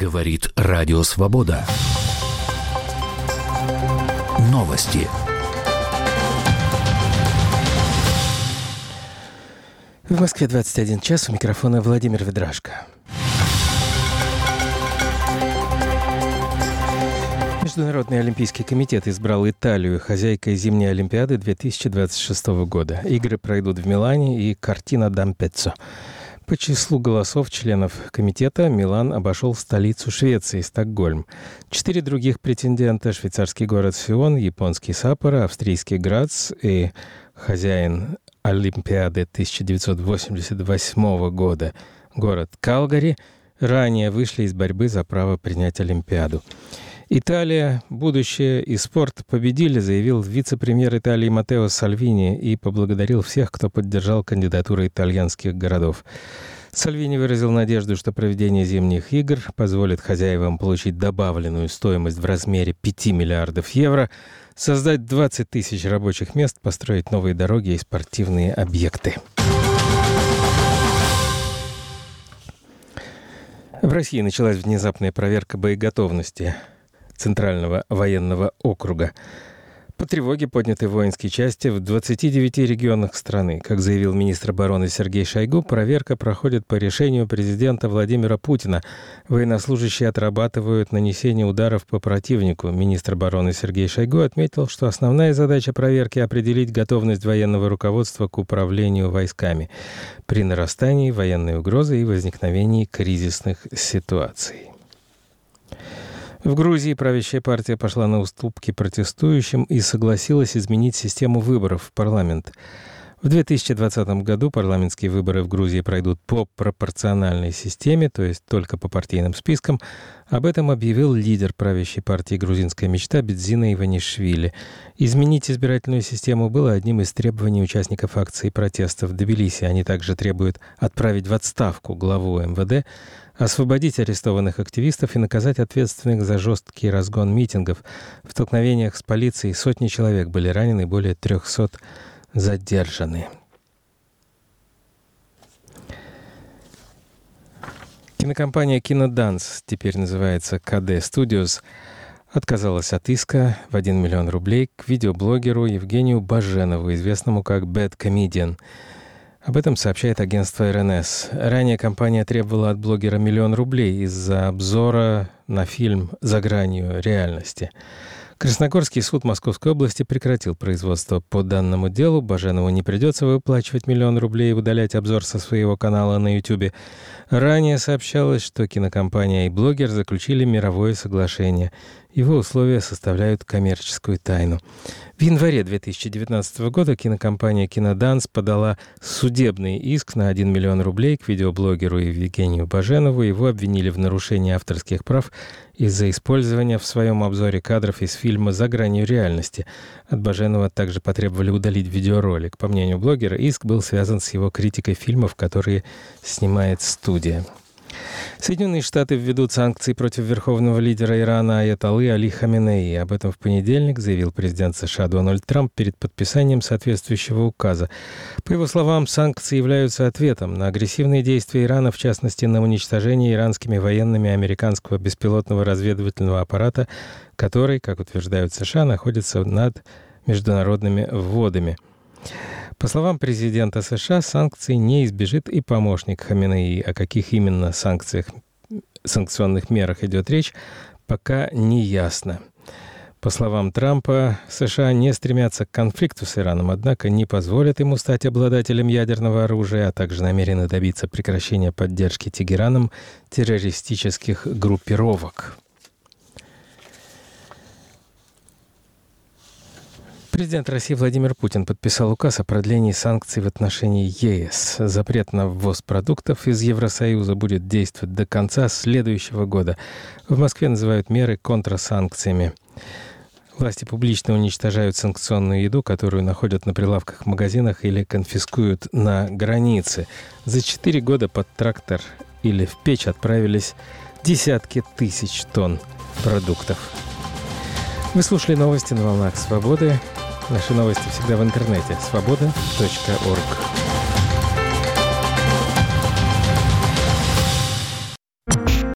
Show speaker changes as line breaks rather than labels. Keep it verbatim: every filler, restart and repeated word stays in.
Говорит Радио Свобода. Новости.
В Москве двадцать один час. У микрофона Владимир Ведрашко. Международный олимпийский комитет избрал Италию хозяйкой зимней Олимпиады две тысячи двадцать шестого года. Игры пройдут в Милане и Кортина д'Ампеццо. По числу голосов членов комитета Милан обошел столицу Швеции, Стокгольм. Четыре других претендента – швейцарский город Сион, японский Саппоро, австрийский Грац и хозяин Олимпиады тысяча девятьсот восемьдесят восьмого года город Калгари – ранее вышли из борьбы за право принять Олимпиаду. Италия, будущее и спорт победили, заявил вице-премьер Италии Маттео Сальвини и поблагодарил всех, кто поддержал кандидатуру итальянских городов. Сальвини выразил надежду, что проведение зимних игр позволит хозяевам получить добавленную стоимость в размере пяти миллиардов евро, создать двадцать тысяч рабочих мест, построить новые дороги и спортивные объекты. В России началась внезапная проверка боеготовности Центрального военного округа. По тревоге подняты воинские части в двадцати девяти регионах страны. Как заявил министр обороны Сергей Шойгу, проверка проходит по решению президента Владимира Путина. Военнослужащие отрабатывают нанесение ударов по противнику. Министр обороны Сергей Шойгу отметил, что основная задача проверки – определить готовность военного руководства к управлению войсками при нарастании военной угрозы и возникновении кризисных ситуаций. В Грузии правящая партия пошла на уступки протестующим и согласилась изменить систему выборов в парламент. В две тысячи двадцатом году парламентские выборы в Грузии пройдут по пропорциональной системе, то есть только по партийным спискам. Об этом объявил лидер правящей партии «Грузинская мечта» Бидзина Иванишвили. Изменить избирательную систему было одним из требований участников акции протеста в Тбилиси. Они также требуют отправить в отставку главу эм вэ дэ, освободить арестованных активистов и наказать ответственных за жесткий разгон митингов. В столкновениях с полицией сотни человек были ранены, более трехсот задержаны. Кинокомпания «Киноданс», теперь называется ка дэ Studios, отказалась от иска в один миллион рублей к видеоблогеру Евгению Баженову, известному как Bad Comedian. Об этом сообщает агентство эр эн эс. Ранее компания требовала от блогера миллион рублей из-за обзора на фильм «За гранью реальности». Красногорский суд Московской области прекратил производство по данному делу. Баженову не придется выплачивать миллион рублей и удалять обзор со своего канала на YouTube. Ранее сообщалось, что кинокомпания и блогер заключили мировое соглашение. Его условия составляют коммерческую тайну. В январе две тысячи девятнадцатого года кинокомпания «Киноданс» подала судебный иск на один миллион рублей к видеоблогеру Евгению Баженову. Его обвинили в нарушении авторских прав из-за использования в своем обзоре кадров из фильма «За гранью реальности». От Баженова также потребовали удалить видеоролик. По мнению блогера, иск был связан с его критикой фильмов, которые снимает студия. Соединенные Штаты введут санкции против верховного лидера Ирана Аятоллы Али Хаменеи. Об этом в понедельник заявил президент США Дональд Трамп перед подписанием соответствующего указа. По его словам, санкции являются ответом на агрессивные действия Ирана, в частности, на уничтожение иранскими военными американского беспилотного разведывательного аппарата, который, как утверждают США, находится над международными водами. По словам президента США, санкций не избежит и помощник Хаменеи. О каких именно санкциях, санкционных мерах идет речь, пока не ясно. По словам Трампа, США не стремятся к конфликту с Ираном, однако не позволят ему стать обладателем ядерного оружия, а также намерены добиться прекращения поддержки Тегераном террористических группировок. Президент России Владимир Путин подписал указ о продлении санкций в отношении е эс. Запрет на ввоз продуктов из Евросоюза будет действовать до конца следующего года. В Москве называют меры контрсанкциями. Власти публично уничтожают санкционную еду, которую находят на прилавках в магазинах или конфискуют на границе. За четыре года под трактор или в печь отправились десятки тысяч тонн продуктов. Вы слушали новости на волнах Свободы. Наши новости всегда в интернете. свобода точка орг.